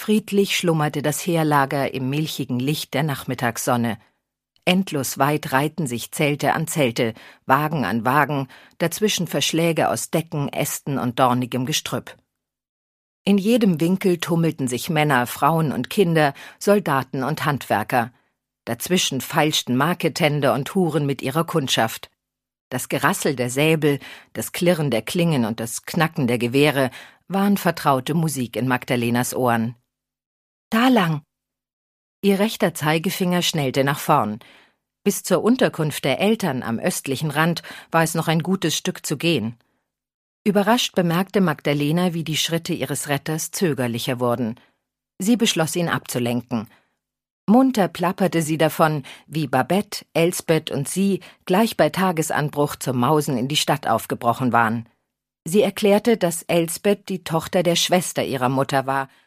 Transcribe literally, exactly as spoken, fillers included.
Friedlich schlummerte das Heerlager im milchigen Licht der Nachmittagssonne. Endlos weit reihten sich Zelte an Zelte, Wagen an Wagen, dazwischen Verschläge aus Decken, Ästen und dornigem Gestrüpp. In jedem Winkel tummelten sich Männer, Frauen und Kinder, Soldaten und Handwerker. Dazwischen feilschten Marketende und Huren mit ihrer Kundschaft. Das Gerassel der Säbel, das Klirren der Klingen und das Knacken der Gewehre waren vertraute Musik in Magdalenas Ohren. »Da lang!« Ihr rechter Zeigefinger schnellte nach vorn. Bis zur Unterkunft der Eltern am östlichen Rand war es noch ein gutes Stück zu gehen. Überrascht bemerkte Magdalena, wie die Schritte ihres Retters zögerlicher wurden. Sie beschloss, ihn abzulenken. Munter plapperte sie davon, wie Babette, Elsbeth und sie gleich bei Tagesanbruch zum Mausen in die Stadt aufgebrochen waren. Sie erklärte, dass Elsbeth die Tochter der Schwester ihrer Mutter war